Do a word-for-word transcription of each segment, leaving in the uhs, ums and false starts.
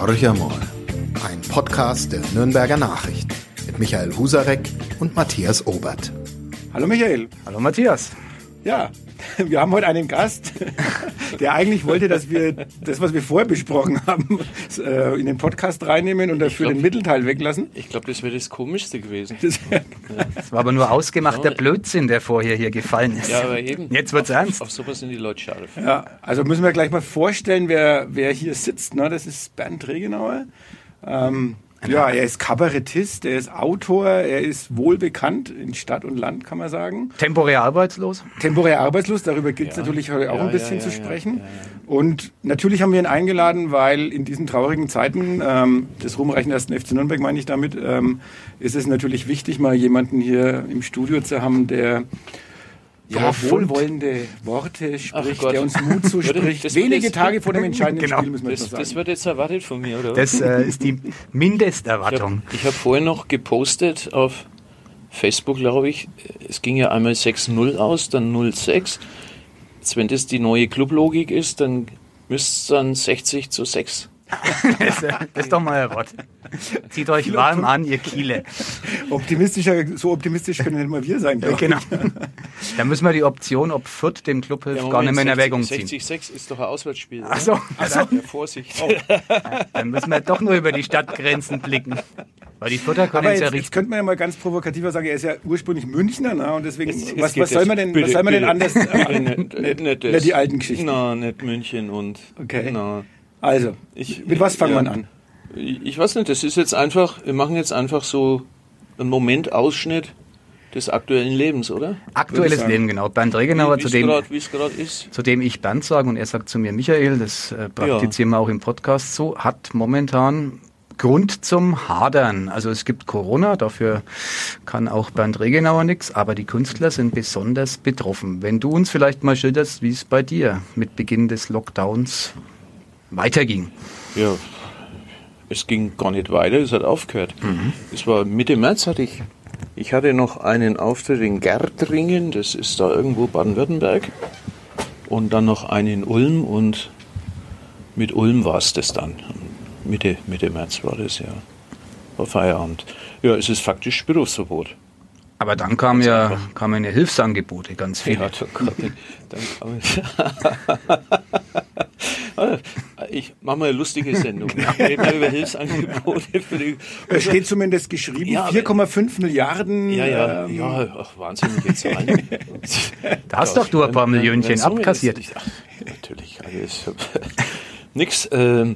Horcher mal, ein Podcast der Nürnberger Nachrichten mit Michael Husarek und Matthias Obert. Hallo Michael. Hallo Matthias. Ja, wir haben heute einen Gast, der eigentlich wollte, dass wir das, was wir vorher besprochen haben, in den Podcast reinnehmen und dafür glaub, den Mittelteil weglassen. Ich glaube, das wäre das Komischste gewesen. Das, ja. das war aber nur ausgemachter Blödsinn, der vorher hier gefallen ist. Ja, aber eben. Jetzt wird's ernst. Auf sowas sind die Leute scharf. Ja, also müssen wir gleich mal vorstellen, wer, wer hier sitzt. Ne? Das ist Bernd Regenauer. Ähm, Ja, er ist Kabarettist, er ist Autor, er ist wohlbekannt in Stadt und Land, kann man sagen. Temporär arbeitslos. Temporär arbeitslos, darüber gilt es ja. natürlich heute auch ja, ein bisschen ja, zu ja, sprechen. Ja, ja, ja. Und natürlich haben wir ihn eingeladen, weil in diesen traurigen Zeiten ähm, des ruhmreichen ersten F C Nürnberg, meine ich damit, ähm, ist es natürlich wichtig, mal jemanden hier im Studio zu haben, der ja, wohlwollende Worte spricht, der uns Mut zuspricht. Das Wenige das, Tage vor dem entscheidenden genau. Spiel müssen wir das, das sagen. Das wird jetzt erwartet von mir, oder? Das äh, ist die Mindesterwartung. Ich habe hab vorhin noch gepostet auf Facebook, glaube ich, es ging ja einmal sechs null aus, dann null sechs. Jetzt, wenn das die neue Clublogik ist, dann müsste es dann sechzig zu sechs. das, das ist doch mal ein Wort. Zieht euch warm an, ihr Kiele. Optimistischer, so optimistisch können nicht mal wir sein. Genau. Da müssen wir die Option, ob Fürth dem Club hilft, ja, gar nicht mehr in Erwägung ziehen. sechzig sechs ist doch ein Auswärtsspiel. Ach so. Ach so. Ja, Vorsicht. Oh. Dann müssen wir doch nur über die Stadtgrenzen blicken. Weil die Fürther können es ja richtig. Jetzt könnte man ja mal ganz provokativer sagen, er ist ja ursprünglich Münchner, na, und deswegen, es, es was, was soll man denn, bitte, was soll man bitte, denn anders, bitte, nicht, nicht, nicht, nicht die alten Geschichten? Nein, nicht München und, okay. Na. Also, ich, mit was fangen ja, wir an? Ich, ich weiß nicht, das ist jetzt einfach, wir machen jetzt einfach so einen Momentausschnitt des aktuellen Lebens, oder? Aktuelles Leben, genau. Bernd Regenauer, zu dem, wie es gerade ist. Zu dem ich Bernd sage und er sagt zu mir Michael, das äh, praktizieren ja. wir auch im Podcast so, hat momentan Grund zum Hadern. Also es gibt Corona, dafür kann auch Bernd Regenauer nichts, aber die Künstler sind besonders betroffen. Wenn du uns vielleicht mal schilderst, wie es bei dir mit Beginn des Lockdowns weiterging. Ja, es ging gar nicht weiter, es hat aufgehört. Mhm. Es war Mitte März, hatte ich, ich hatte noch einen Auftritt in Gärtringen, das ist da irgendwo Baden-Württemberg, und dann noch einen in Ulm, und mit Ulm war es das dann. Mitte, Mitte März war das, ja. War Feierabend. Ja, es ist faktisch Berufsverbot. Aber dann kam ja, kamen ja Hilfsangebote, ganz viele. Ja, dann kam ich mache mal eine lustige Sendung. Ich rede mal über Hilfsangebote. Für die es steht zumindest geschrieben, ja, vier Komma fünf Milliarden. Ja, ja, ähm, ja, ach, wahnsinnige Zahlen. Da hast doch du ein paar Millionchen abkassiert. Ach, natürlich, alles. Nix. Ähm,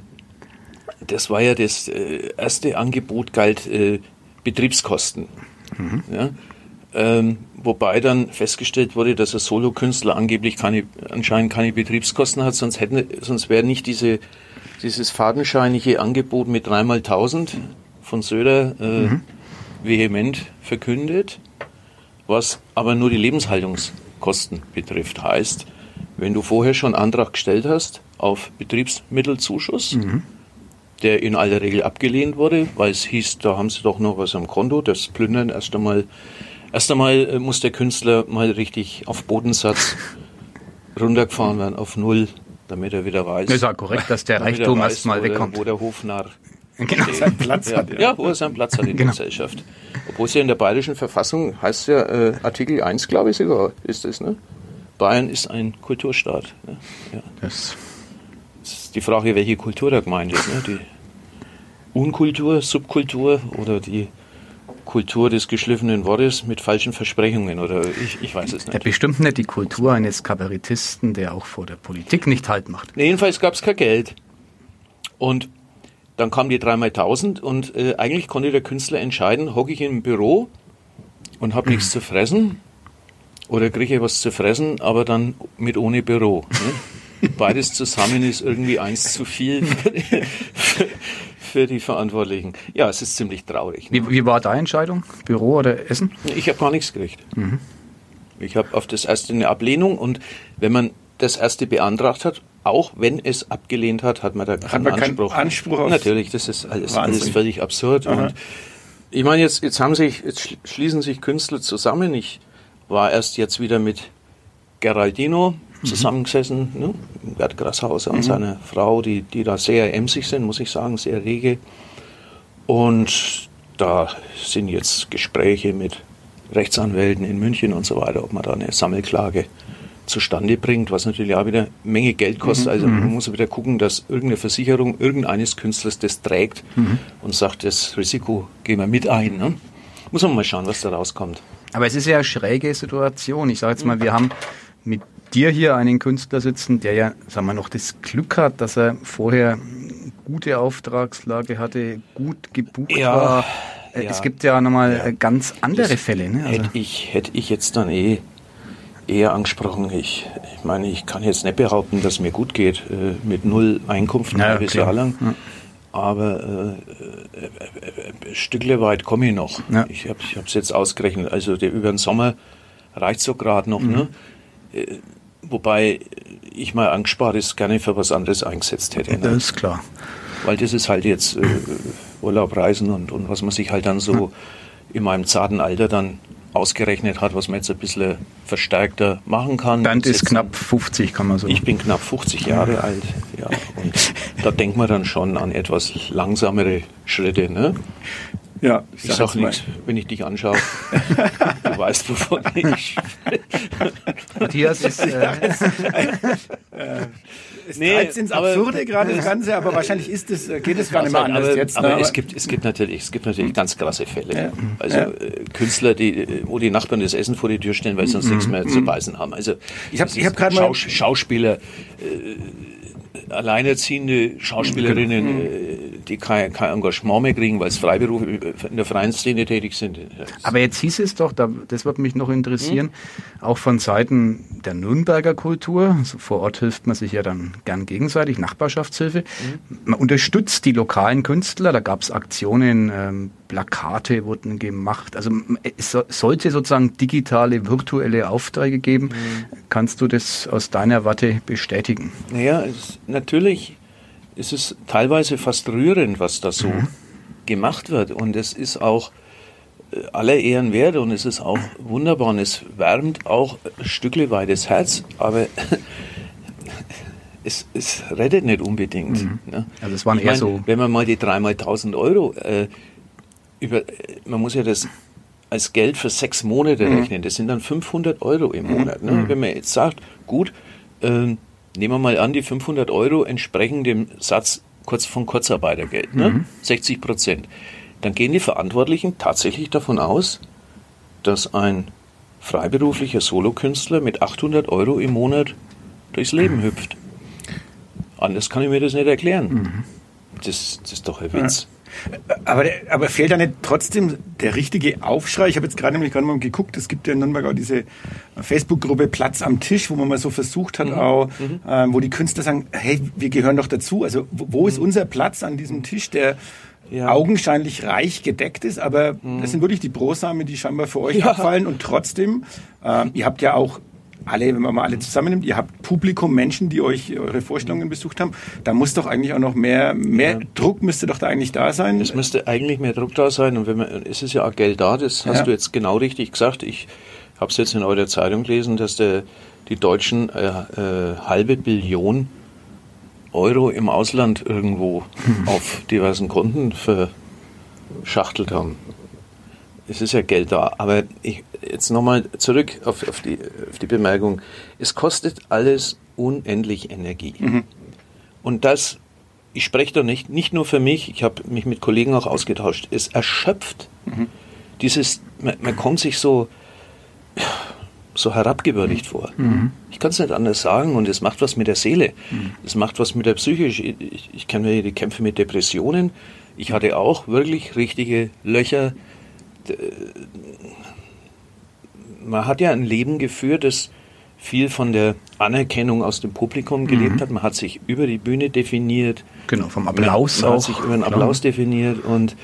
das war ja das äh, erste Angebot, galt äh, Betriebskosten. Mhm. Ja? Ähm, wobei dann festgestellt wurde, dass ein Solokünstler angeblich keine, anscheinend keine Betriebskosten hat, sonst hätten, sonst wäre nicht diese, dieses fadenscheinige Angebot mit dreimal tausend von Söder äh, mhm. vehement verkündet, was aber nur die Lebenshaltungskosten betrifft. Heißt, wenn du vorher schon Antrag gestellt hast auf Betriebsmittelzuschuss, mhm. der in aller Regel abgelehnt wurde, weil es hieß, da haben sie doch noch was am Konto, das Plündern erst einmal. Erst einmal muss der Künstler mal richtig auf Bodensatz runtergefahren werden, auf Null, damit er wieder weiß. Das ist auch korrekt, dass der Reichtum erst mal wegkommt. Wo der Hofnarr genau. seinen Platz ja, hat. Ja. ja, wo er seinen Platz hat in genau. der Gesellschaft. Obwohl es ja in der bayerischen Verfassung heißt ja, äh, Artikel eins, glaube ich sogar, ist es, ne? Bayern ist ein Kulturstaat. Ne? Ja. Das das ist die Frage, welche Kultur da gemeint ist. Ne? Die Unkultur, Subkultur oder die Kultur des geschliffenen Wortes mit falschen Versprechungen, oder ich, ich weiß es nicht. Ja, bestimmt nicht die Kultur eines Kabarettisten, der auch vor der Politik nicht Halt macht. Nee, jedenfalls gab es kein Geld. Und dann kam die dreimal tausend und äh, eigentlich konnte der Künstler entscheiden, hocke ich im Büro und habe mhm. nichts zu fressen oder kriege ich was zu fressen, aber dann mit ohne Büro. Ne? Beides zusammen ist irgendwie eins zu viel für die, für, für die Verantwortlichen. Ja, es ist ziemlich traurig. Ne? Wie, wie war deine Entscheidung? Büro oder Essen? Ich habe gar nichts gekriegt. Mhm. Ich habe auf das erste eine Ablehnung, und wenn man das erste beantragt hat, auch wenn es abgelehnt hat, hat man da keinen hat man Anspruch. Keinen Anspruch auf Natürlich, das ist alles, alles völlig absurd. Aha. Und ich meine, jetzt, jetzt haben sich, jetzt schließen sich Künstler zusammen. Ich war erst jetzt wieder mit Geraldino zusammengesessen, ne? Gerd Grasshauser und Mhm. seine Frau, die, die da sehr emsig sind, muss ich sagen, sehr rege. Und da sind jetzt Gespräche mit Rechtsanwälten in München und so weiter, ob man da eine Sammelklage zustande bringt, was natürlich auch wieder eine Menge Geld kostet. Also man muss wieder gucken, dass irgendeine Versicherung irgendeines Künstlers das trägt mhm. und sagt, das Risiko gehen wir mit ein. Ne? Muss man mal schauen, was da rauskommt. Aber es ist ja eine schräge Situation. Ich sage jetzt mal, wir haben mit dir hier einen Künstler sitzen, der ja, sagen wir noch, das Glück hat, dass er vorher gute Auftragslage hatte, gut gebucht ja, war. Ja, es gibt ja nochmal ja. ganz andere das Fälle. Ne? Also hätte, ich, hätte ich jetzt dann eh eher angesprochen. Ich, ich meine, ich kann jetzt nicht behaupten, dass es mir gut geht äh, mit null Einkunft ein ja, halbes klar. Jahr lang. Ja. Aber äh, äh, äh, ein Stückle weit komme ich noch. Ja. Ich habe es jetzt ausgerechnet. Also der, über den Sommer reicht so gerade noch. Mhm. Ne? Äh, wobei ich mal Angespartes gerne für was anderes eingesetzt hätte. Ne? Das ist klar. Weil das ist halt jetzt äh, Urlaub, Reisen und, und was man sich halt dann so ja. in meinem zarten Alter dann ausgerechnet hat, was man jetzt ein bisschen verstärkter machen kann. Bernd ist knapp fünfzig, kann man so. Ich bin knapp fünfzig Jahre alt, ja. Und da denkt man dann schon an etwas langsamere Schritte, ne? Ja, ich, ich sag nichts, wenn ich dich anschaue. Du weißt, wovon ich Matthias ist... Äh, es nee, treibt ins Absurde gerade das Ganze, aber wahrscheinlich ist es, geht es gar nicht mehr anders aber, jetzt. Aber ne? es gibt, es gibt natürlich, es gibt natürlich ganz krasse Fälle. Ja. Also ja. äh, Künstler, die, wo die Nachbarn das Essen vor die Tür stellen, weil sie sonst mhm. nichts mehr zu beißen haben. Also ich habe hab gerade mal Schauspieler, äh, alleinerziehende Schauspielerinnen, mhm. die kein, kein Engagement mehr kriegen, weil es Freiberuf in der freien Szene tätig sind. Aber jetzt hieß es doch, das würde mich noch interessieren, mhm. auch von Seiten der Nürnberger Kultur, also vor Ort hilft man sich ja dann gern gegenseitig, Nachbarschaftshilfe, mhm. man unterstützt die lokalen Künstler, da gab es Aktionen, ähm, Plakate wurden gemacht, also es sollte sozusagen digitale, virtuelle Aufträge geben. Mhm. Kannst du das aus deiner Warte bestätigen? Naja, es, natürlich ist es teilweise fast rührend, was da so mhm. gemacht wird. Und es ist auch äh, aller Ehren wert und es ist auch wunderbar und es wärmt auch ein Stückle weit das Herz, aber es, es rettet nicht unbedingt. Mhm. Ne? Also es waren ich eher mein, so... Wenn man mal die dreimal tausend Euro, äh, über, man muss ja das als Geld für sechs Monate mhm. rechnen, das sind dann fünfhundert Euro im Monat. Ne? Mhm. Wenn man jetzt sagt, gut, äh, nehmen wir mal an, die fünfhundert Euro entsprechen dem Satz kurz von Kurzarbeitergeld, ne? Mhm. sechzig Prozent. Dann gehen die Verantwortlichen tatsächlich davon aus, dass ein freiberuflicher Solokünstler mit achthundert Euro im Monat durchs Leben mhm. hüpft. Anders kann ich mir das nicht erklären. Mhm. Das, das ist doch ein Witz. Ja. Aber, aber fehlt da nicht trotzdem der richtige Aufschrei? Ich habe jetzt gerade nämlich gerade mal geguckt, es gibt ja in Nürnberg auch diese Facebook-Gruppe Platz am Tisch, wo man mal so versucht hat, mhm. auch, mhm. äh, wo die Künstler sagen, hey, wir gehören doch dazu. Also wo, wo ist unser Platz an diesem Tisch, der ja. augenscheinlich reich gedeckt ist, aber mhm. das sind wirklich die Brosamen, die scheinbar für euch ja. abfallen und trotzdem, äh, ihr habt ja auch alle, wenn man mal alle zusammennimmt, ihr habt Publikum, Menschen, die euch eure Vorstellungen besucht haben, da muss doch eigentlich auch noch mehr, mehr ja. Druck müsste doch da eigentlich da sein. Es müsste eigentlich mehr Druck da sein und wenn man, es ist ja auch Geld da, das hast ja. du jetzt genau richtig gesagt. Ich habe es jetzt in eurer Zeitung gelesen, dass der, die Deutschen äh, äh, halbe Billion Euro im Ausland irgendwo hm. auf diversen Konten verschachtelt haben. Es ist ja Geld da, aber ich, jetzt nochmal zurück auf, auf, die, auf die Bemerkung. Es kostet alles unendlich Energie. Mhm. Und das, ich spreche da nicht, nicht nur für mich, ich habe mich mit Kollegen auch ausgetauscht, es erschöpft. Mhm. Dieses, man, man kommt sich so, so herabgewürdigt vor. Mhm. Ich kann es nicht anders sagen und es macht was mit der Seele. Mhm. Es macht was mit der Psyche. Ich, ich, ich kenne die Kämpfe mit Depressionen. Ich hatte auch wirklich richtige Löcher. Man hat ja ein Leben geführt, das viel von der Anerkennung aus dem Publikum gelebt mhm. hat. Man hat sich über die Bühne definiert. Genau, vom Applaus man, man auch. Man hat sich über den Applaus klar. definiert und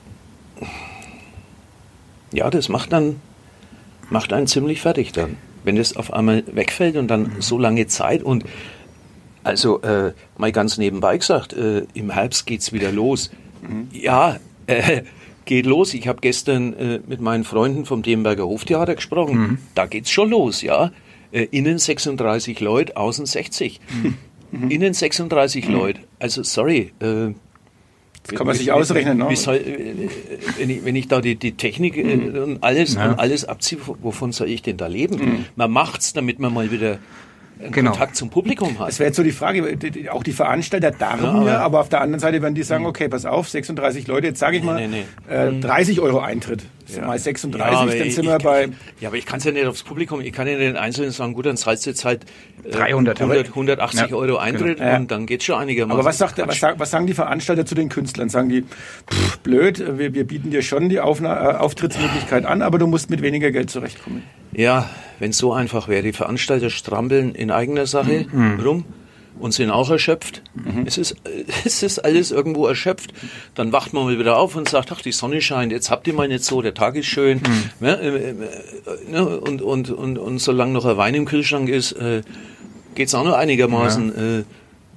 ja, das macht dann macht einen ziemlich fertig dann. Wenn das auf einmal wegfällt und dann mhm. so lange Zeit und also äh, mal ganz nebenbei gesagt, äh, im Herbst geht's wieder los. Mhm. Ja, äh, geht los. Ich habe gestern äh, mit meinen Freunden vom Demenberger Hoftheater gesprochen. Mhm. Da geht's schon los, ja. Äh, innen sechsunddreißig Leute, außen sechzig. Mhm. Innen sechsunddreißig mhm. Leute. Also sorry. Äh, das kann man sich ausrechnen. Ne? Soll, äh, wenn, ich, wenn ich da die, die Technik äh, mhm. und, alles, ja. und alles abziehe, wovon soll ich denn da leben? Mhm. Man macht's, damit man mal wieder genau. Kontakt zum Publikum hat. Das wäre jetzt so die Frage, auch die Veranstalter darben ja, aber, ja, aber auf der anderen Seite werden die sagen, okay, pass auf, sechsunddreißig Leute, jetzt sage ich mal, nee, nee, nee. Äh, dreißig Euro Eintritt. Ja. Mal sechsunddreißig, ja, dann sind wir kann, bei... Ja, aber ich kann es ja nicht aufs Publikum, ich kann ja den Einzelnen sagen, gut, dann zahlst du jetzt halt äh, dreihundert, hundert, hundertachtzig ja. Euro Eintritt genau. und dann geht's schon einigermaßen. Aber was, sagt, was, was sagen die Veranstalter zu den Künstlern? Sagen die, pff, blöd, wir, wir bieten dir schon die Aufna- äh, Auftrittsmöglichkeit an, aber du musst mit weniger Geld zurechtkommen. Ja, wenn es so einfach wäre. Die Veranstalter strampeln in eigener Sache mhm. rum und sind auch erschöpft. Mhm. Es ist, es ist alles irgendwo erschöpft. Dann wacht man mal wieder auf und sagt, ach, die Sonne scheint, jetzt habt ihr mal nicht so, der Tag ist schön. Mhm. Ja, äh, äh, und, und, und, und solange noch ein Wein im Kühlschrank ist, äh, geht es auch noch einigermaßen. Ja. Äh,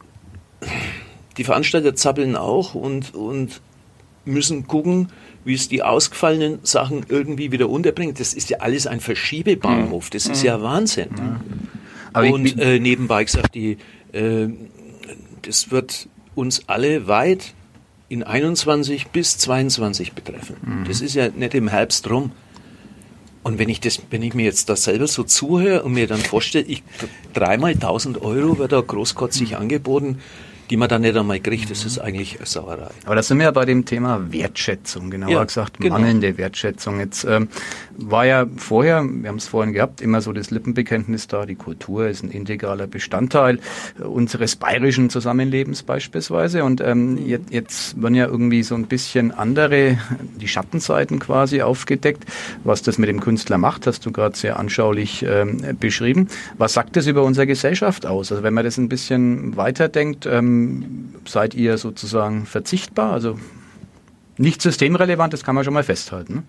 die Veranstalter zappeln auch und, und müssen gucken, wie es die ausgefallenen Sachen irgendwie wieder unterbringt. Das ist ja alles ein Verschiebebahnhof. Das ist ja Wahnsinn. Ja. Aber und äh, nebenbei gesagt, die, äh, das wird uns alle weit in einundzwanzig bis zweiundzwanzig betreffen. Mhm. Das ist ja nicht im Herbst rum. Und wenn ich das, wenn ich mir jetzt da selber so zuhöre und mir dann vorstelle, ich dreimal tausend Euro wird da großkotzig mhm. angeboten, die man dann nicht einmal kriegt, das ist eigentlich eine Sauerei. Aber da sind wir ja bei dem Thema Wertschätzung, genauer ja, gesagt genau. mangelnde Wertschätzung. Jetzt ähm, war ja vorher, wir haben es vorhin gehabt, immer so das Lippenbekenntnis da, die Kultur ist ein integraler Bestandteil äh, unseres bayerischen Zusammenlebens beispielsweise. Und ähm, jetzt, jetzt werden ja irgendwie so ein bisschen andere, die Schattenseiten quasi aufgedeckt. Was das mit dem Künstler macht, hast du gerade sehr anschaulich ähm, beschrieben. Was sagt das über unsere Gesellschaft aus? Also wenn man das ein bisschen weiterdenkt, ähm, seid ihr sozusagen verzichtbar, also nicht systemrelevant, das kann man schon mal festhalten.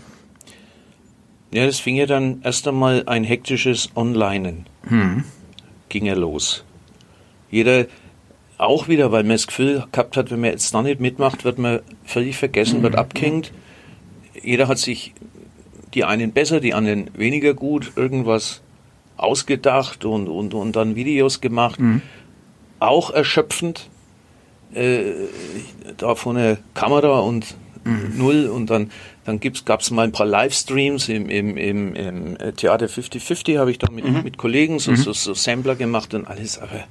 Ja, das fing ja dann erst einmal ein hektisches Onlinen. Hm. Ging ja los. Jeder, auch wieder, weil man das Gefühl gehabt hat, wenn man jetzt da nicht mitmacht, wird man völlig vergessen, hm. wird abgehängt. Jeder hat sich, die einen besser, die anderen weniger gut, irgendwas ausgedacht und, und, und dann Videos gemacht. Hm. Auch erschöpfend, äh, da von der Kamera und mhm. null und dann, dann gab es mal ein paar Livestreams im, im, im, im Theater fünfzig fünfzig, habe ich da mit, mhm. mit Kollegen so, mhm. so, so Sampler gemacht und alles, aber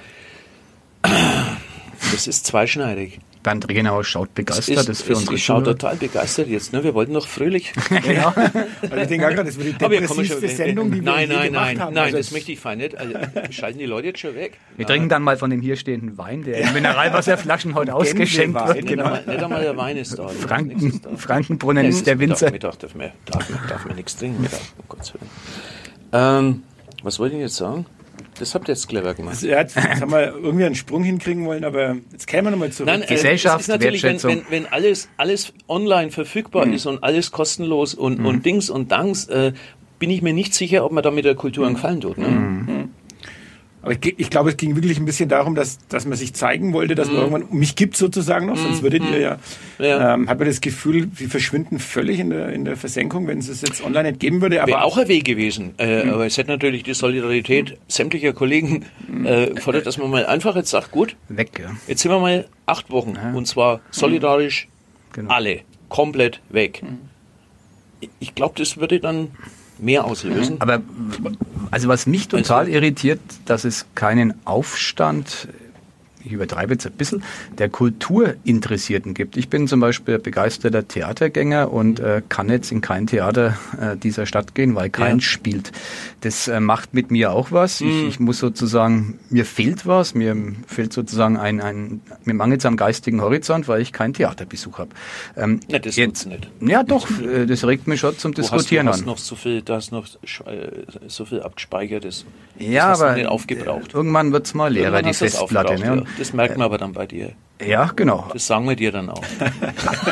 das ist zweischneidig. Bernd Regenauer schaut begeistert, ist, das für unsere Ich schaue total begeistert jetzt, ne? Wir wollten noch fröhlich. Ja, also ich denke auch gerade, das wird die depressivste Sendung, die wir nein, je nein, gemacht nein, haben. Nein, also das möchte ich fein nicht. Also, schalten die Leute jetzt schon weg. Wir ja. trinken dann mal von dem hier stehenden Wein, der in Mineralwasserflaschen heute ausgeschenkt wird. Nicht, einmal, nicht einmal der Wein ist da. Franken, ist da. Frankenbrunnen ja, ist der Winzer. Mittag darf man, darf, man, darf man nichts trinken. Mittag, um Gottes Willen. Ähm, was wollte ich jetzt sagen? Das habt ihr jetzt clever gemacht. Also, ja, jetzt haben wir irgendwie einen Sprung hinkriegen wollen, aber jetzt kämen wir nochmal zurück. Nein, Gesellschaft, ist natürlich, Wertschätzung. Wenn, wenn, wenn alles, alles online verfügbar mhm. ist und alles kostenlos und, mhm. und Dings und Danks, äh, bin ich mir nicht sicher, ob man da mit der Kultur einen Gefallen tut. Ne? Mhm. Aber ich, ich glaube, es ging wirklich ein bisschen darum, dass, dass man sich zeigen wollte, dass mhm. man irgendwann mich gibt sozusagen noch, sonst würdet ihr ja, ja. Ähm, hat man das Gefühl, wir verschwinden völlig in der, in der Versenkung, wenn es es jetzt online nicht geben würde. Aber wäre auch ein Weg gewesen. Äh, mhm. Aber es hätte natürlich die Solidarität sämtlicher Kollegen äh, gefordert, dass man mal einfach jetzt sagt, gut, weg, ja. Jetzt sind wir mal acht Wochen ja. und zwar solidarisch genau. alle, komplett weg. Mhm. Ich glaube, das würde dann mehr auslösen. Aber also was mich total irritiert, dass es keinen Aufstand, ich übertreibe jetzt ein bisschen, der Kulturinteressierten gibt. Ich bin zum Beispiel begeisterter Theatergänger und äh, kann jetzt in kein Theater äh, dieser Stadt gehen, weil keins ja. spielt. Das äh, macht mit mir auch was. Mhm. Ich, ich muss sozusagen, mir fehlt was, mir fehlt sozusagen ein, ein mir mangelt es am geistigen Horizont, weil ich keinen Theaterbesuch habe. Ähm, ja, das jetzt nicht. Ja, doch, äh, das regt mich schon zum du Diskutieren hast, du an. Hast noch so viel, du hast noch so viel abgespeichertes. Ja, das hast aber du nicht aufgebraucht. Irgendwann wird es mal leerer, die Festplatte. Ne? Das merkt man aber dann bei dir. Ja, genau. Das sagen wir dir dann auch.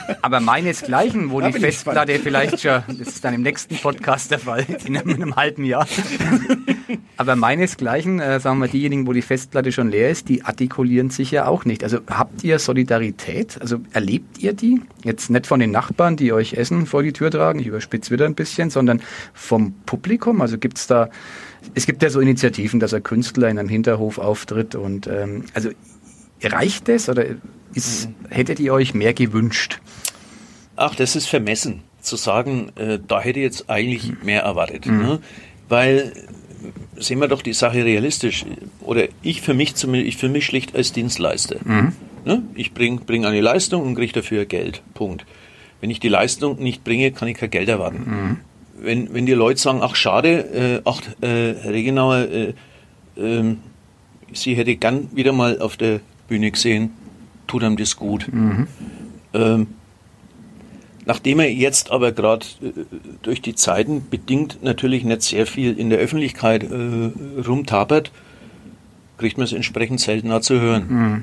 Aber meinesgleichen, wo Da die bin ich Festplatte vielleicht schon, das ist dann im nächsten Podcast der Fall, in einem, in einem halben Jahr. Aber meinesgleichen, äh, sagen wir, diejenigen, wo die Festplatte schon leer ist, die artikulieren sich ja auch nicht. Also habt ihr Solidarität? Also erlebt ihr die? Jetzt nicht von den Nachbarn, die euch Essen vor die Tür tragen, ich überspitze wieder ein bisschen, sondern vom Publikum? Also gibt's da, es gibt ja so Initiativen, dass ein Künstler in einem Hinterhof auftritt und ähm, also reicht das oder ist, hättet ihr euch mehr gewünscht? Ach, das ist vermessen, zu sagen, äh, da hätte ich jetzt eigentlich mehr erwartet. Mhm. Ne? Weil, sehen wir doch die Sache realistisch, oder ich für mich zumindest, ich für mich schlicht als Dienstleister. Mhm. Ne? Ich bringe bring eine Leistung und kriege dafür Geld. Punkt. Wenn ich die Leistung nicht bringe, kann ich kein Geld erwarten. Mhm. Wenn, wenn die Leute sagen, ach schade, äh, ach, äh, Herr Regenauer, äh, äh, Sie hätte gern wieder mal auf der Bühne gesehen, tut einem das gut. Mhm. Ähm, nachdem er jetzt aber gerade äh, durch die Zeiten bedingt natürlich nicht sehr viel in der Öffentlichkeit äh, rumtapert, kriegt man es entsprechend seltener zu hören. Mhm.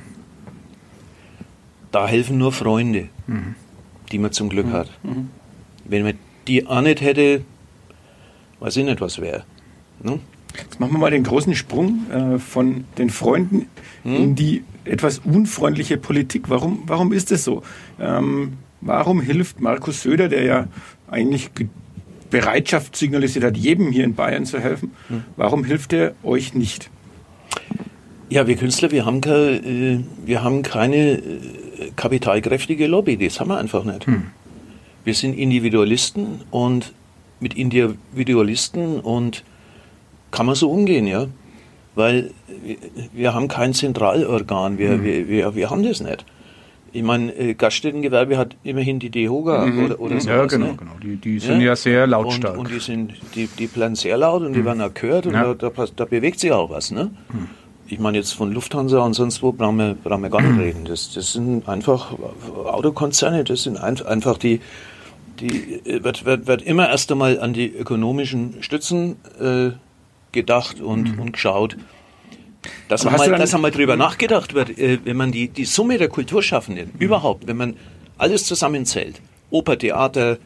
Da helfen nur Freunde, mhm. die man zum Glück mhm. hat. Mhm. Wenn man die auch nicht hätte, weiß ich nicht, was wäre. Ne? Jetzt machen wir mal den großen Sprung äh, von den Freunden hm? in die etwas unfreundliche Politik. Warum, warum ist das so? Ähm, warum hilft Markus Söder, der ja eigentlich Bereitschaft signalisiert hat, jedem hier in Bayern zu helfen, hm. warum hilft er euch nicht? Ja, wir Künstler, wir haben, keine, äh, wir haben keine äh, kapitalkräftige Lobby, das haben wir einfach nicht. Hm. Wir sind Individualisten und mit Individualisten und kann man so umgehen, ja, weil wir, wir haben kein Zentralorgan, wir, mhm. wir, wir, wir haben das nicht. Ich meine, äh, Gaststättengewerbe hat immerhin die DEHOGA mhm. oder, oder so. Ja, genau, ne? genau. Die, die sind ja, ja sehr lautstark. Und, und die sind, die, die planen sehr laut und mhm. die werden auch gehört und ja. da, da, da bewegt sich auch was, ne? Mhm. Ich meine, jetzt von Lufthansa und sonst wo brauchen wir, brauchen wir gar nicht reden. Das, das sind einfach Autokonzerne, das sind ein, einfach die, die wird, wird, wird immer erst einmal an die ökonomischen Stützen äh, gedacht und, mhm. und geschaut. Dass einmal, dass einmal drüber nachgedacht wird, äh, wenn man die, die Summe der Kulturschaffenden, mhm. überhaupt, wenn man alles zusammenzählt, Oper, Theater,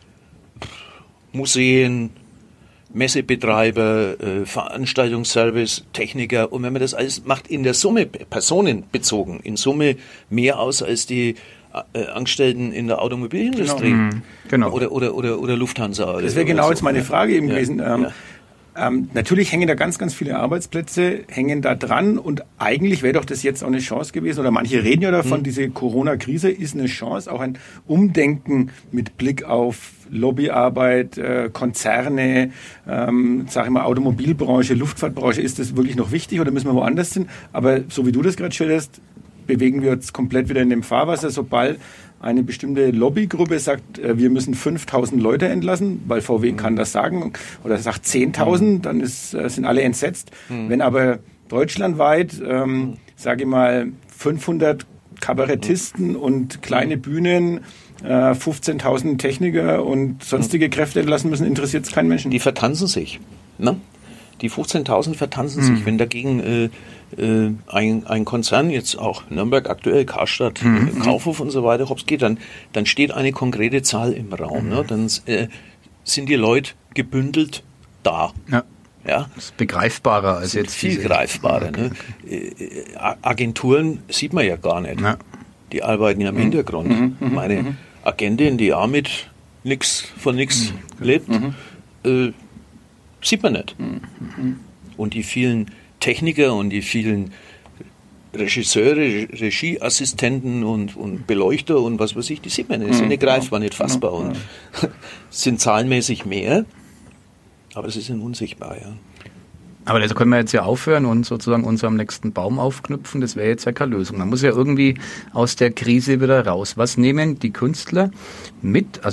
Museen, Messebetreiber, äh, Veranstaltungsservice, Techniker, und wenn man das alles macht in der Summe, personenbezogen, in Summe mehr aus als die äh, Angestellten in der Automobilindustrie genau. Genau. Oder, oder, oder, oder Lufthansa. Oder das wäre genau so. Jetzt meine Frage eben ja. gewesen. Ähm, ja. Ähm, natürlich hängen da ganz, ganz viele Arbeitsplätze, hängen da dran, und eigentlich wäre doch das jetzt auch eine Chance gewesen, oder manche reden ja davon, mhm. diese Corona-Krise ist eine Chance, auch ein Umdenken mit Blick auf Lobbyarbeit, äh, Konzerne, ähm, sag ich mal Automobilbranche, Luftfahrtbranche. Ist das wirklich noch wichtig oder müssen wir woanders hin? Aber so wie du das gerade schilderst, bewegen wir uns komplett wieder in dem Fahrwasser, sobald eine bestimmte Lobbygruppe sagt, wir müssen fünftausend Leute entlassen, weil V W mhm. kann das sagen, oder sagt zehntausend, dann ist, sind alle entsetzt. Mhm. Wenn aber deutschlandweit, ähm, mhm. sage ich mal, fünfhundert Kabarettisten mhm. und kleine Bühnen, äh, fünfzehntausend Techniker und sonstige mhm. Kräfte entlassen müssen, interessiert es keinen Menschen. Die vertanzen sich, ne? Die fünfzehntausend vertanzen mhm. sich, wenn dagegen äh, äh, ein, ein Konzern, jetzt auch Nürnberg aktuell, Karstadt, mhm. Kaufhof und so weiter, hops geht, dann, dann steht eine konkrete Zahl im Raum. Mhm. Ne? Dann äh, sind die Leute gebündelt da. Ja. Ja? Das ist begreifbarer als jetzt. Viel diese, greifbarer. Okay. Ne? Äh, Agenturen sieht man ja gar nicht. Ja. Die arbeiten ja im mhm. Hintergrund. Mhm. Meine mhm. Agentin, die auch mit nix, von nichts mhm. lebt, mhm. Äh, sieht man nicht. Mhm. Und die vielen Techniker und die vielen Regisseure, Regieassistenten und, und Beleuchter und was weiß ich, die sieht man nicht. Die sind nicht greifbar, nicht fassbar. Und sind zahlenmäßig mehr, aber sie sind unsichtbar. Ja. Aber da können wir jetzt ja aufhören und sozusagen unserem nächsten Baum aufknüpfen. Das wäre jetzt ja keine Lösung. Man muss ja irgendwie aus der Krise wieder raus. Was nehmen die Künstler mit? Also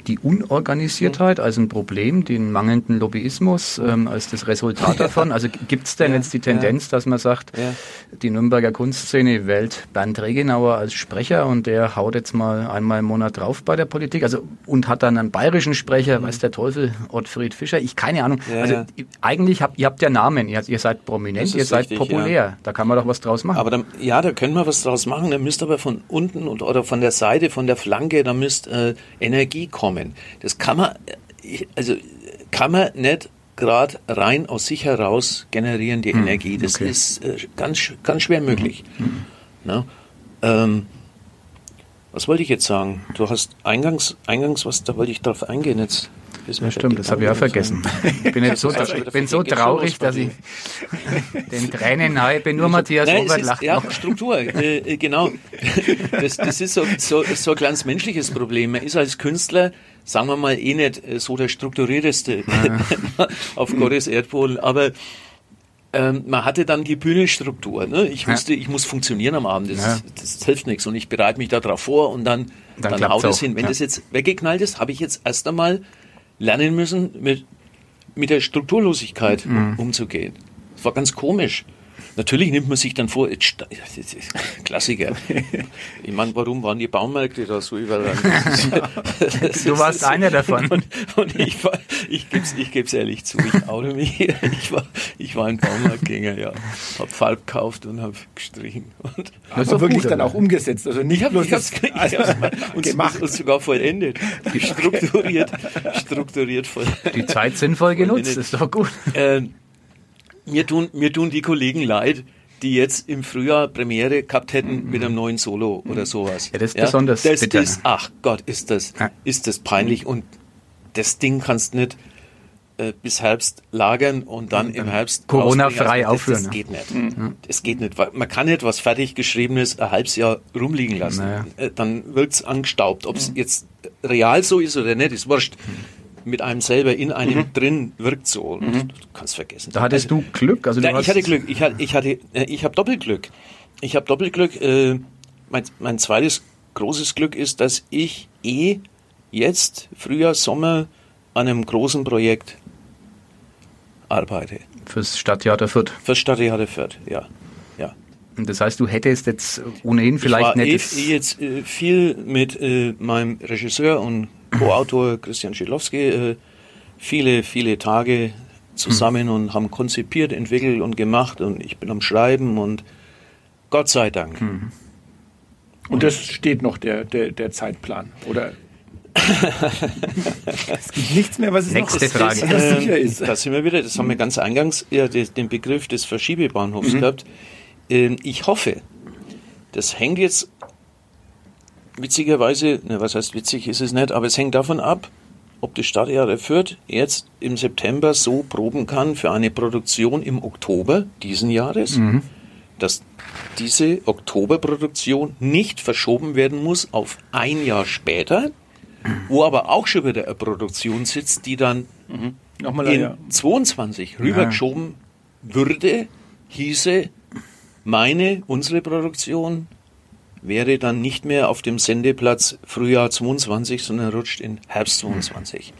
die Unorganisiertheit als ein Problem, den mangelnden Lobbyismus ähm, als das Resultat davon? Also gibt es denn ja, jetzt die Tendenz, ja. dass man sagt, ja. die Nürnberger Kunstszene wählt Bernd Regenauer als Sprecher und der haut jetzt mal einmal im Monat drauf bei der Politik, also und hat dann einen bayerischen Sprecher, mhm. weiß der Teufel, Ottfried Fischer, ich keine Ahnung. Ja, also ja. eigentlich habt ihr habt ja Namen, ihr, ihr seid prominent, ihr seid richtig, populär, ja. da kann man doch was draus machen. Aber dann, ja, da können wir was draus machen, da müsst aber von unten und, oder von der Seite, von der Flanke, da müsst äh, Energie kommen. Das kann man, also kann man nicht gerade rein aus sich heraus generieren, die hm, Energie. Das okay. ist äh, ganz, ganz schwer möglich. Hm. Na, ähm, was wollte ich jetzt sagen? Du hast eingangs, eingangs was, da wollte ich drauf eingehen jetzt. Ja, stimmt, das habe ich auch vergessen. Ich bin jetzt so, ich bin so traurig, dass ich den Tränen nahe bin. Nur Matthias Obert lacht ja, noch. Struktur, äh, genau. Das, das ist so, so, so ein kleines menschliches Problem. Man ist als Künstler, sagen wir mal, eh nicht so der strukturierteste ja. auf Gottes Erdboden, aber ähm, man hatte dann die Bühnenstruktur. Ne? Ich wusste, ja. ich muss funktionieren am Abend, das, ja. das, das hilft nichts und ich bereite mich darauf vor und dann, dann, dann haut es hin. Wenn ja. das jetzt weggeknallt ist, habe ich jetzt erst einmal lernen müssen, mit, mit der Strukturlosigkeit mhm. umzugehen. Das war ganz komisch. Natürlich nimmt man sich dann vor, jetzt, Klassiker. Ich meine, warum waren die Baumärkte da so überall? Du warst so, einer davon. Und, und ich war, ich geb's, ich geb's ehrlich zu, ich oute mich. Ich war, ich war ein Baumarktgänger, ja. Hab Farb gekauft und hab gestrichen. Und das ist wirklich gut, dann auch umgesetzt. Also nicht ich bloß hab's, ich hab's, ich hab's mal, und gemacht und sogar vollendet. Strukturiert, strukturiert vollendet. Die Zeit sinnvoll genutzt, ist doch gut. Ähm, Mir tun, mir tun die Kollegen leid, die jetzt im Frühjahr Premiere gehabt hätten mit einem neuen Solo oder sowas. Ja, das ist ja, besonders das bitter. Ist, ach Gott, ist das, ja. ist das peinlich und das Ding kannst nicht äh, bis Herbst lagern und dann mhm. im Herbst Corona-frei also, aufführen. Das, das geht nicht. Mhm. Das geht nicht. Man kann nicht was fertig geschriebenes ein halbes Jahr rumliegen lassen. Naja. Äh, dann wird's angestaubt. Ob es mhm. jetzt real so ist oder nicht, ist wurscht. Mhm. Mit einem selber in einem mhm. drin wirkt so. Mhm. Du kannst vergessen. Da hattest also, du Glück. Also du da, ich hatte Glück. Ich hatte, ich hatte, ich habe Doppelglück. Ich habe Doppelglück. Äh, mein, mein zweites großes Glück ist, dass ich eh jetzt Frühjahr, Sommer an einem großen Projekt arbeite. Fürs Stadttheater Fürth. Fürs Stadttheater Fürth, ja, ja. Und das heißt, du hättest jetzt ohnehin vielleicht nicht. Ich war eh, eh jetzt äh, viel mit äh, meinem Regisseur und Co-Autor Christian Schilowski äh, viele, viele Tage zusammen mhm. und haben konzipiert, entwickelt und gemacht und ich bin am Schreiben und Gott sei Dank. Mhm. Und, und das steht noch, der, der, der Zeitplan, oder? Es gibt nichts mehr, was es Nächste noch Frage. Ist, was sicher ist. Da sind wir wieder, das haben wir ganz eingangs ja, den Begriff des Verschiebebahnhofs mhm. gehabt. Ähm, ich hoffe, das hängt jetzt witzigerweise, ne, was heißt witzig ist es nicht, aber es hängt davon ab, ob das Stadttheater Fürth jetzt im September so proben kann für eine Produktion im Oktober diesen Jahres, mhm. dass diese Oktoberproduktion nicht verschoben werden muss auf ein Jahr später, wo aber auch schon wieder eine Produktion sitzt, die dann mhm. Nochmal in ja. zweiundzwanzig rübergeschoben ja. würde, hieße meine, unsere Produktion wäre dann nicht mehr auf dem Sendeplatz Frühjahr zweiundzwanzig, sondern rutscht in Herbst zweiundzwanzig.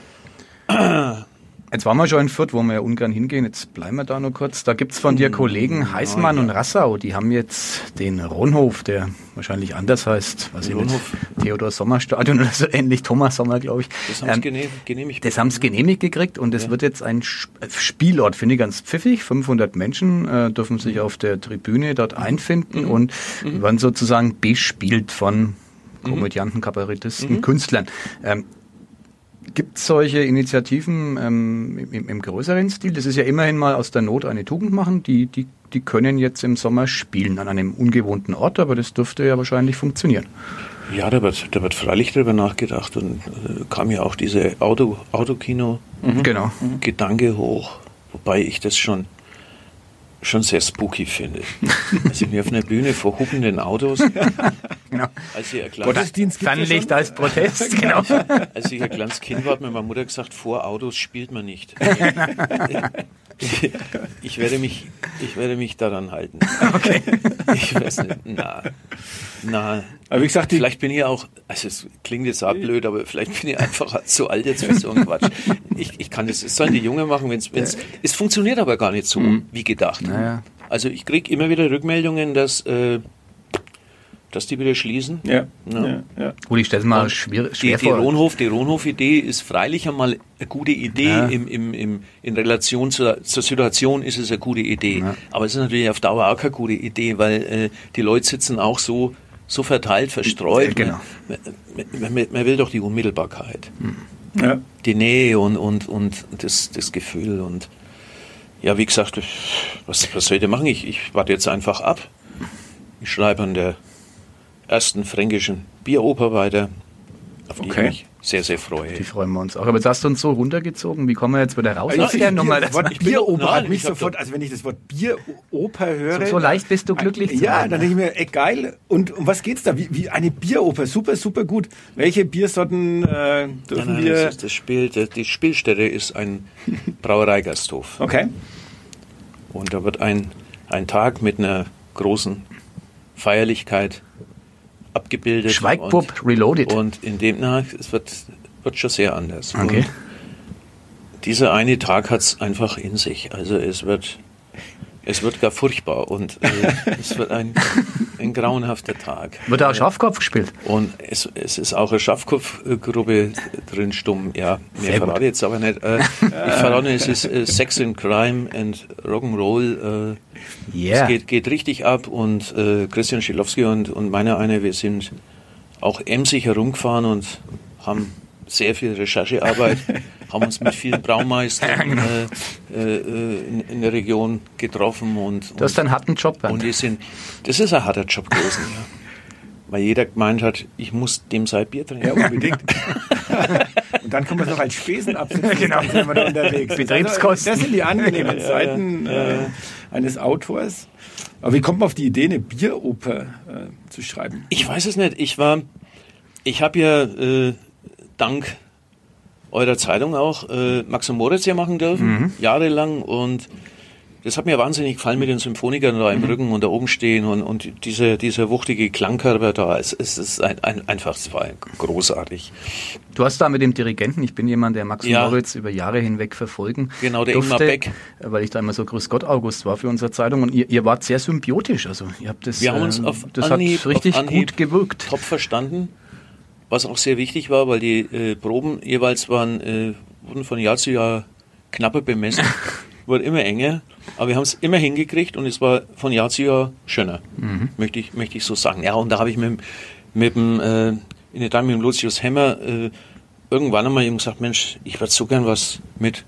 Jetzt waren wir schon in Fürth, wo wir ja ungern hingehen. Jetzt bleiben wir da nur kurz. Da gibt's von dir Kollegen Heißmann oh, ja. und Rassau. Die haben jetzt den Ronhof, der wahrscheinlich anders heißt, was ich nicht, Theodor Sommer Stadion oder so ähnlich, Thomas Sommer, glaube ich. Das haben sie ähm, genehmigt. Das haben sie genehmigt gekriegt und es ja. wird jetzt ein Spielort, finde ich ganz pfiffig. fünfhundert Menschen äh, dürfen sich auf der Tribüne dort einfinden mhm. und mhm. werden sozusagen bespielt von Komödianten, Kabarettisten, mhm. Künstlern. Ähm, Gibt es solche Initiativen ähm, im, im größeren Stil? Das ist ja immerhin mal aus der Not eine Tugend machen. Die, die, die können jetzt im Sommer spielen an einem ungewohnten Ort, aber das dürfte ja wahrscheinlich funktionieren. Ja, da wird, da wird freilich drüber nachgedacht und äh, kam ja auch diese Auto, Autokino-Gedanke mhm. hoch, wobei ich das schon schon sehr spooky finde. Also wir auf einer Bühne vor huppenden Autos. Genau. Als ich ein kleines Fernlicht als Protest, genau. Als ich ein kleines Kind war, hat mir meine Mutter gesagt, vor Autos spielt man nicht. Ich, ich, werde mich, ich werde mich daran halten. Okay. Ich weiß nicht. Na, na. Aber wie gesagt, die vielleicht bin ich auch, also es klingt jetzt auch blöd, aber vielleicht bin ich einfach zu alt jetzt für so einen Quatsch. Ich, ich kann das, es sollen die Jungen machen, wenn es, es funktioniert aber gar nicht so, mhm. wie gedacht. Naja. Also ich kriege immer wieder Rückmeldungen, dass, äh, dass die wieder schließen. Ja. Ja. ja, ja. Gut, ich stelle es mal schwer, schwer die, die vor. Ronhof, die Ronhof-Idee ist freilich einmal eine gute Idee. Ja. Im, im, im, in Relation zur, zur Situation ist es eine gute Idee. Ja. Aber es ist natürlich auf Dauer auch keine gute Idee, weil äh, die Leute sitzen auch so, so verteilt, verstreut. Ja, genau. Man, man, man will doch die Unmittelbarkeit. Ja. Die Nähe und, und, und das, das Gefühl. Und ja, wie gesagt, was, was soll ich denn machen? Ich, ich warte jetzt einfach ab. Ich schreibe an der ersten fränkischen Bieroper weiter, auf die Okay. ich mich sehr, sehr freue. Die freuen wir uns auch. Aber jetzt hast du uns so runtergezogen. Wie kommen wir jetzt wieder raus Also aus der Nummer? Das Wort war- Bieroper hat Nein, mich ich hab sofort, also wenn ich das Wort Bieroper höre. So- so leicht bist du glücklich zu Ja, werden. dann denke ich mir, ey, geil. Und um was geht's da? Wie, wie eine Bieroper, super, super gut. Welche Biersorten äh, dürfen Nein, nein, wir? das, ist das Spiel, das, die Spielstätte ist ein Brauereigasthof. Okay. Und da wird ein, ein Tag mit einer großen Feierlichkeit abgebildet. Schweigbub Reloaded. Und in dem, na, es wird, wird schon sehr anders. Okay. Und dieser eine Tag hat es einfach in sich. Also es wird, es wird gar furchtbar und äh, es wird ein, ein grauenhafter Tag. Wird da auch Schafkopf gespielt? Und es, es ist auch eine Schafkopfgruppe drin, stumm. Ja, mehr Sehr gut. verrate ich jetzt aber nicht. Äh, ich verrate, es ist äh, Sex and Crime and Rock'n'Roll. Äh, Yeah. Es geht, geht richtig ab und äh, Christian Schilowski und, und meiner eine, wir sind auch emsig herumgefahren und haben sehr viel Recherchearbeit, haben uns mit vielen Braumeistern äh, äh, in, in der Region getroffen. Und, Du hast einen harten Job. und die sind, das ist ein harter Job gewesen, ja. Weil jeder gemeint hat, ich muss dem sein Bier trinken. Ja, unbedingt. Und dann kann man es noch als Spesen absetzen, Genau. dann sind wir da unterwegs. Betriebskosten. Also, das sind die angenehmen Seiten äh, eines Autors. Aber wie kommt man auf die Idee, eine Bieroper äh, zu schreiben? Ich weiß es nicht. Ich war, ich habe ja äh, dank eurer Zeitung auch äh, Max und Moritz ja machen dürfen, Mhm. jahrelang. Und das hat mir wahnsinnig gefallen mit den Symphonikern da im Rücken und da oben stehen und, und dieser, dieser wuchtige Klangkörper da. Es, es ist ein, ein, einfach, es war großartig. Du hast da mit dem Dirigenten, ich bin jemand, der Max und Ja. Moritz über Jahre hinweg verfolgen Genau, der durfte, Ingmar Beck. weil ich da immer so Grüß Gott August war für unsere Zeitung und ihr, ihr wart sehr symbiotisch, also ihr habt das, Wir haben uns äh, auf das Anhieb, hat richtig auf Anhieb gut gewirkt. top verstanden, was auch sehr wichtig war, weil die äh, Proben jeweils waren, äh, wurden von Jahr zu Jahr knapper bemessen, wurde immer enger, aber wir haben es immer hingekriegt und es war von Jahr zu Jahr schöner, Mhm. möchte ich, möchte ich so sagen. Ja, und da habe ich mit, mit dem, äh, in der Time mit dem Lucius Hemmer äh, irgendwann einmal ihm gesagt, Mensch, ich würde so gern was mit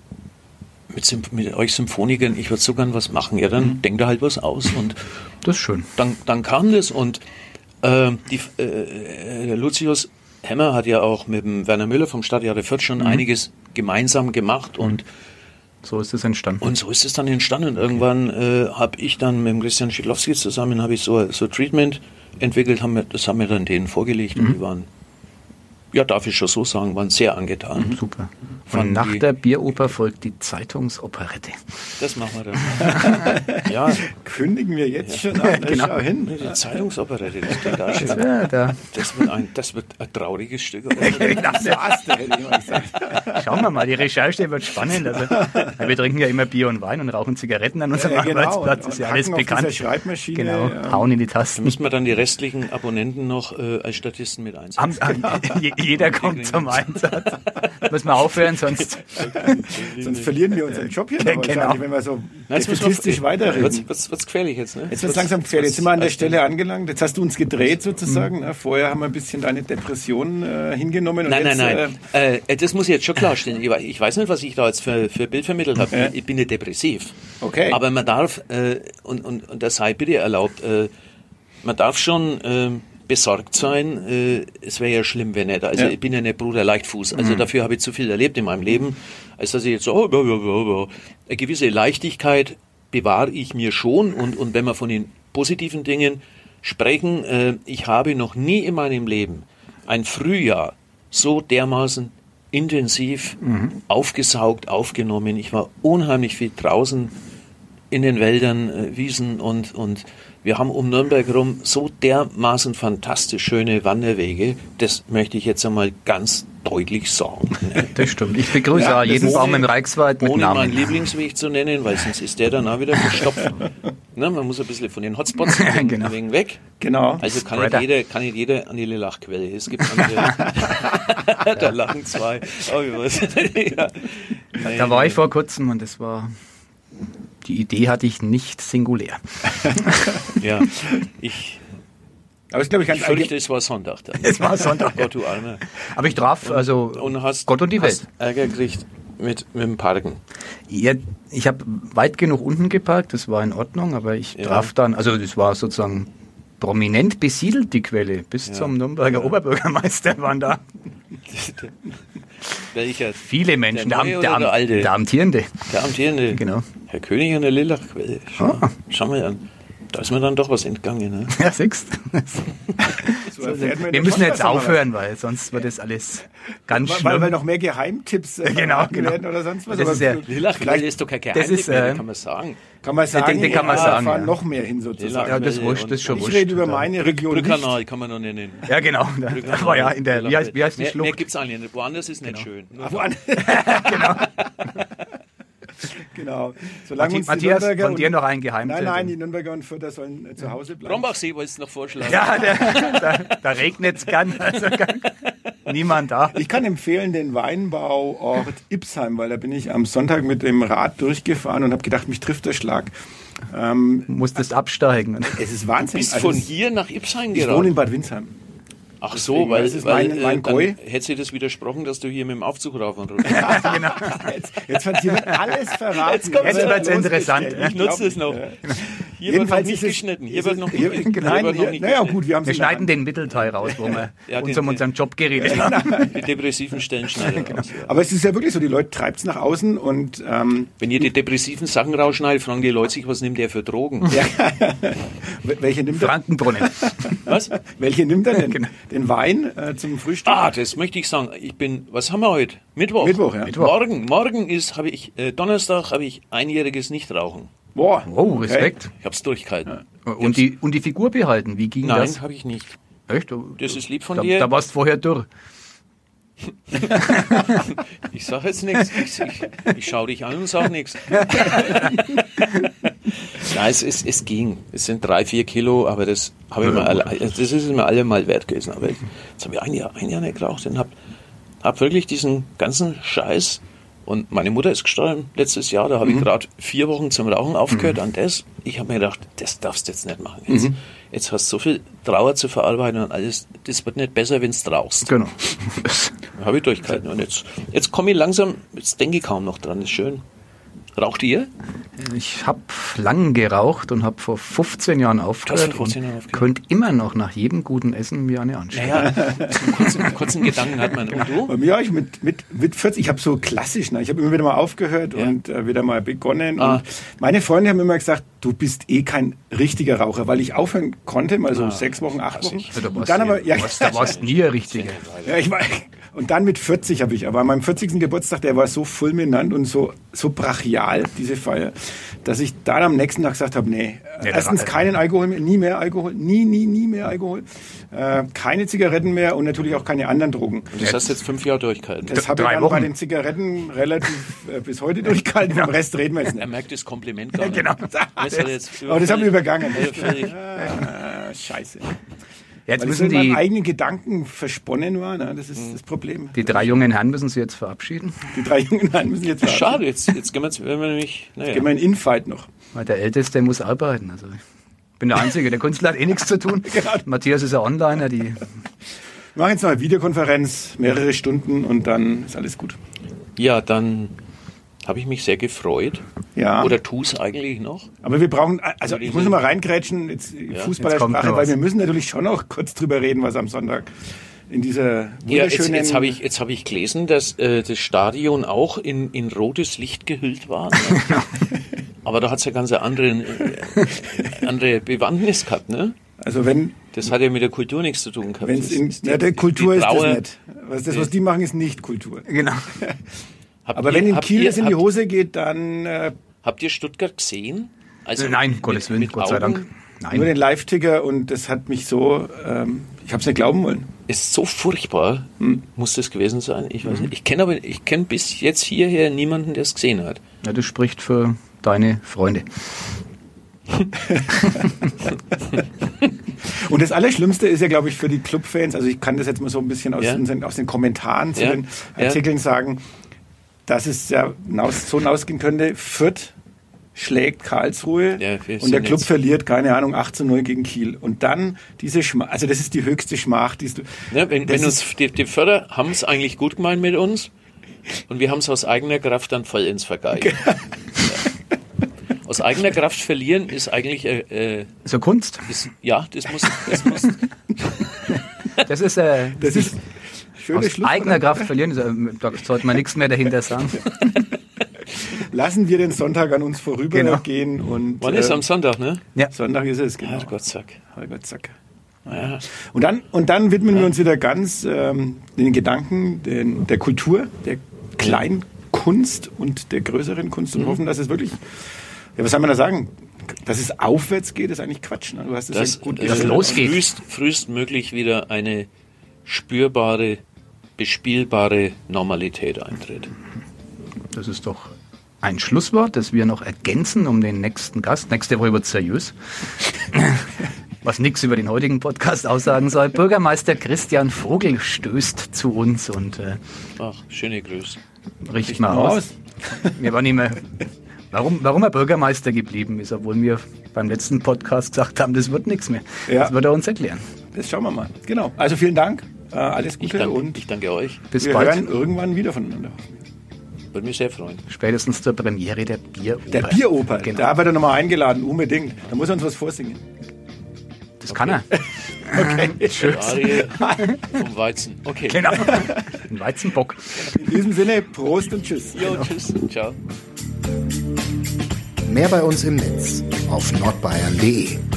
mit, Symph- mit euch Symphonikern, ich würde so gern was machen. Ja, dann Mhm. denkt er halt was aus und Das ist schön. dann, dann kam das und äh, die, äh, der Lucius Hemmer hat ja auch mit dem Werner Müller vom Stadttheater Fürth schon Mhm. einiges gemeinsam gemacht und, So ist es entstanden. und so ist es dann entstanden. Und irgendwann äh, habe ich dann mit dem Christian Schidlowski zusammen habe ich so so Treatment entwickelt, haben wir, das haben wir dann denen vorgelegt und die waren, ja, darf ich schon so sagen, waren sehr angetan. Super. Fanden Und nach die- der Bieroper folgt die Zeitungsoperette. Das machen wir dann. Ja, Kündigen wir jetzt schon an. Genau. Schau hin. die Zeitungsoperette, das klingt auch schon. Ja, da. Das wird ein, das wird ein trauriges Stück. oder? Das war's, da hätte ich mal gesagt. Schauen wir mal, die Recherche wird spannend. Also, wir trinken ja immer Bier und Wein und rauchen Zigaretten an unserem Ja, genau. Arbeitsplatz, ist ja Und alles hacken auf bekannt. dieser Schreibmaschine, Genau, ja. hauen in die Da Tasten. müssen wir dann die restlichen Abonnenten noch äh, als Statisten mit einsetzen. Am, am, je- jeder kommt zum Einsatz. Müssen wir aufhören, sonst. Sonst verlieren wir unseren Job hier Ja, noch genau. wahrscheinlich, wenn wir so Nein, jetzt müssen wir- defetistisch weiterreden. Wird's, wird's, wird's gefährlich jetzt, ne? Jetzt wird es langsam gefährlich. Jetzt sind wir an der Stelle angelangt. Jetzt hast du uns gedreht Mhm. sozusagen. Na, vorher haben wir ein bisschen deine Depression äh, hingenommen. Und Nein, jetzt, nein, nein. Äh, das muss ich jetzt schon klarstellen. Ich, ich weiß nicht, was ich da jetzt für, für Bild vermittelt habe. Ja. Ich bin nicht depressiv. Okay. Aber man darf, äh, und, und, und das sei bitte erlaubt, äh, man darf schon äh, besorgt sein. Äh, es wäre ja schlimm, wenn nicht. Also Ja. ich bin ja nicht Bruder Leichtfuß. Also dafür habe ich zu viel erlebt in meinem Leben, als dass ich jetzt so, oh, oh, oh, oh, oh. Eine gewisse Leichtigkeit bewahre ich mir schon. Und, und wenn wir von den positiven Dingen sprechen, äh, ich habe noch nie in meinem Leben ein Frühjahr so dermaßen intensiv mhm. aufgesaugt, aufgenommen. Ich war unheimlich viel draußen in den Wäldern, äh, Wiesen und, und wir haben um Nürnberg herum so dermaßen fantastisch schöne Wanderwege. Das möchte ich jetzt einmal ganz deutlich sagen. Ne? Das stimmt. Ich begrüße ja, jeden ohne, Baum im Reichswald mit ohne Namen. meinen Lieblingsweg zu nennen, weil sonst ist der dann auch wieder verstopft. Ne, man muss ein bisschen von den Hotspots ein genau. wenig weg. Genau. Also kann nicht, jeder, kann nicht jeder an die Lillachquelle. Es gibt andere, da lachen zwei. Oh, ja. Da war ich vor kurzem und das war... Die Idee hatte ich nicht singulär. Ja, ich... Aber ich glaube, ich kann ich fürchte, es war Sonntag. Dann. Es war Sonntag. Gott, du Arme. Aber ich traf also und hast, Gott und die Welt. Hast Ärger gekriegt mit, mit dem Parken. Ja, ich habe weit genug unten geparkt, das war in Ordnung, aber ich ja. traf dann, also das war sozusagen prominent besiedelt, die Quelle, bis ja. zum Nürnberger ja. Oberbürgermeister waren da. Welcher? Viele Menschen, der, der, der, der, der Amtierende. Der Amtierende. Genau. Herr König an der Lillachquelle. Schau, ah. schau mal an. Da ist mir dann doch was entgangen. Ne? Ja, siehst so, wir müssen jetzt aufhören, weil sonst wird das alles ganz weil, schlimm. Weil, weil noch mehr Geheimtipps äh, genau, genau. werden oder sonst was. Das ist ja, Lillachquelle ist doch kein Geheimtipp mehr, kann man sagen. Kann man sagen, den, den kann man ja, sagen, fahren ja. noch mehr hin sozusagen. Ja, das, wurscht, das ist schon ich wurscht. rede über meine Region. Brückkanal kann man noch nennen. Ja, genau. Aber ja, in der, wie heißt, wie heißt die mehr, Schlucht? Mehr gibt es eigentlich nicht. Woanders ist nicht genau. schön. Ach, woanders. Genau. Genau. Solange uns Matthias, die von dir noch ein Geheimtipp. Nein, nein, die Nürnberger und Fürther sollen äh, zu Hause bleiben. Brombachsee wolltest du noch vorschlagen. Ja, der, da, da regnet es gern. Also gern. Niemand da. Ich kann empfehlen den Weinbauort Ipsheim, weil da bin ich am Sonntag mit dem Rad durchgefahren und habe gedacht, mich trifft der Schlag. Ähm, du musstest absteigen. Es ist Wahnsinn. Du bist von hier nach Ipsheim gerannt? Ich wohne in Bad Windsheim. Ach so, weil, das ist weil mein, mein äh, dann hätte sie das widersprochen, dass du hier mit dem Aufzug rauf und runter. Ja, genau. Jetzt, jetzt wird hier alles verraten. Jetzt, jetzt wird es interessant. Ich nutze es noch. Hier Jedenfalls wird noch nicht geschnitten. Hier wird noch nicht, hier, hier nein, wird noch hier, nicht naja, geschnitten. gut, wir haben wir schneiden den Mittelteil raus, wo wir ja, uns den, um unseren Job geredet ja, haben. Die depressiven Stellen schneiden genau. raus. Ja. Aber es ist ja wirklich so, die Leute treibt es nach außen und... Ähm, wenn ihr die depressiven Sachen rausschneidet, fragen die Leute sich, was nimmt der für Drogen? Ja. Welche nimmt er? Frankenbrunnen. Was? Welche nimmt er denn? Genau. Den Wein äh, zum Frühstück? Ah, das möchte ich sagen. Ich bin, was haben wir heute? Mittwoch. Mittwoch, ja. Mittwoch. Morgen, morgen ist, habe ich, äh, Donnerstag habe ich einjähriges Nichtrauchen. Boah. Oh, Respekt. Ich habe es durchgehalten. Ja. Und, die, und die Figur behalten, wie ging Nein, das? Nein, habe ich nicht. Echt? Das ist lieb von da, dir. Da warst du vorher dürr. Ich sage jetzt nichts. Ich, ich, ich schaue dich an und sage nichts. Nein, es, es, es ging. Es sind drei, vier Kilo, aber das habe ich mir alle, das ist mir alle mal wert gewesen. Aber jetzt habe ich ein Jahr, ein Jahr nicht geraucht und habe hab wirklich diesen ganzen Scheiß. Und meine Mutter ist gestorben letztes Jahr, da habe mhm. ich gerade vier Wochen zum Rauchen aufgehört mhm. an das. Ich habe mir gedacht, das darfst du jetzt nicht machen. Jetzt, mhm. jetzt hast du so viel Trauer zu verarbeiten und alles, das wird nicht besser, wenn du rauchst. Genau. Da habe ich durchgehalten. Und jetzt, jetzt komme ich langsam, jetzt denke ich kaum noch dran, ist schön. Raucht ihr? Ich habe lang geraucht und habe vor fünfzehn Jahren aufgehört und könnte immer noch nach jedem guten Essen mir eine anschauen. Naja, einen kurzen, kurzen Gedanken hat man. Und du? Bei mir, ich mit, mit, mit vierzig, ich habe so klassisch, ne? Ich habe immer wieder mal aufgehört ja. und äh, wieder mal begonnen. Ah. Und meine Freunde haben immer gesagt, du bist eh kein richtiger Raucher, weil ich aufhören konnte, mal so ah, sechs Wochen, acht Wochen. Also, da, warst dann aber, ja, warst, da warst nie ein richtiger. Ja, ich war, und dann mit vierzig habe ich, aber an meinem vierzigsten Geburtstag, der war so fulminant und so, so brachial, diese Feier, dass ich dann am nächsten Tag gesagt habe, nee, nee erstens keinen Alkohol mehr, nie mehr Alkohol, nie, nie, nie mehr Alkohol, äh, keine Zigaretten mehr und natürlich auch keine anderen Drogen. Und das hast du jetzt fünf Jahre durchgehalten? Das habe ich dann Wochen. bei den Zigaretten relativ äh, bis heute durchgehalten, vom Rest reden wir jetzt nicht. Er merkt das Kompliment gar nicht. Ja, genau. Das das, aber das haben wir übergangen. Ah, scheiße. Jetzt Weil müssen ich so die in meinem eigenen Gedanken versponnen war, ne? Das ist das Problem. Die drei jungen Herren müssen Sie jetzt verabschieden? Die drei jungen Herren müssen jetzt verabschieden. Schade, jetzt, jetzt gehen wir, jetzt, wenn wir nämlich... Naja. Jetzt gehen wir in Infight noch. Weil der Älteste muss arbeiten. Also ich bin der Einzige, der Künstler hat eh nichts zu tun. Genau. Matthias ist ja Onliner. Die wir machen jetzt noch eine Videokonferenz, mehrere Stunden und dann ist alles gut. Ja, dann... Habe ich mich sehr gefreut. Ja. Oder tu es eigentlich noch? Aber wir brauchen, also ich muss noch mal reingrätschen, jetzt ja, Fußballersprache, weil wir müssen natürlich schon noch kurz drüber reden, was am Sonntag in dieser wunderschönen... Ja, jetzt, jetzt habe ich, jetzt hab ich gelesen, dass äh, das Stadion auch in, in rotes Licht gehüllt war. Ne? Aber da hat es ja ganz eine andere, äh, andere Bewandtnis gehabt, ne? Also wenn Das hat ja mit der Kultur nichts zu tun gehabt. Wenn's Das in, ist ja, die- der die Kultur ist das Brauer- nicht. Was, das, was die machen, ist nicht Kultur. Genau. Habt Aber ihr- wenn in habt Kiel ihr- es in die habt- Hose geht, dann äh, Habt ihr Stuttgart gesehen? Also Nein, mit- Gottes Willen, mit Gott sei Augen? Dank. nur Nein. den Live-Ticker und das hat mich so, ähm, ich habe es nicht glauben wollen. Ist so furchtbar, Hm. muss das gewesen sein. Ich Mhm. weiß nicht. Ich kenne aber, ich kenne bis jetzt hierher niemanden, der es gesehen hat. Ja, das spricht für deine Freunde. Und das Allerschlimmste ist ja, glaube ich, für die Clubfans, also ich kann das jetzt mal so ein bisschen aus, Ja. den, aus den Kommentaren zu Ja. den Ja. Artikeln sagen, dass es ja hinaus, so hinausgehen könnte, Fürth schlägt Karlsruhe Ja, wir und der sind Club jetzt- verliert, keine Ahnung, acht zu null gegen Kiel. Und dann diese Schmach, also das ist die höchste Schmach, die du... Ja, wenn, das wenn ist- uns die, die Förder haben es eigentlich gut gemeint mit uns und wir haben es aus eigener Kraft dann voll ins Vergeigen. ja. Aus eigener Kraft verlieren ist eigentlich äh, äh, So Kunst. ist, ja, das muss, das muss Das ist, äh, Das ist schöne aus Schluss. eigener Kraft verlieren. Also, da sollte man nichts mehr dahinter sagen. Lassen wir den Sonntag an uns vorübergehen. Genau. Und wann äh, ist am Sonntag, ne? Ja. Sonntag ist es, genau. Herrgottsack. Herrgott, zack. Ja. Und dann, und dann widmen wir uns wieder ganz ähm, den Gedanken den, der Kultur, der Kleinkunst und der größeren Kunst und hoffen, dass es wirklich, ja, was soll man da sagen, dass es aufwärts geht, ist eigentlich Quatsch. Ne? Du hast es Dass ja gut dass es äh, losgeht. frühest, frühestmöglich wieder eine spürbare, bespielbare Normalität eintritt. Das ist doch ein Schlusswort, das wir noch ergänzen um den nächsten Gast. Nächste Woche wird seriös. Was nichts über den heutigen Podcast aussagen soll. Bürgermeister Christian Vogel stößt zu uns und äh, Ach, schöne Grüße. richtet mal mal aus. Wir waren nicht mehr, warum, warum er Bürgermeister geblieben ist, obwohl wir beim letzten Podcast gesagt haben, das wird nichts mehr. Ja. Das wird er uns erklären. Das schauen wir mal. Genau. Also vielen Dank. Äh, alles Ich Gute danke, und ich danke euch. Bis wir bald. hören irgendwann wieder voneinander. Würde mich sehr freuen. Spätestens zur Premiere der Bieroper. Der Bieroper, Genau. da wird er nochmal eingeladen, unbedingt. Da muss er uns was vorsingen. Das kann er. Okay. Tschüss. Arie vom Weizen. Okay. Genau. Ein Weizenbock. In diesem Sinne, Prost und Tschüss. Jo, tschüss. Ciao. Mehr bei uns im Netz auf nordbayern punkt de.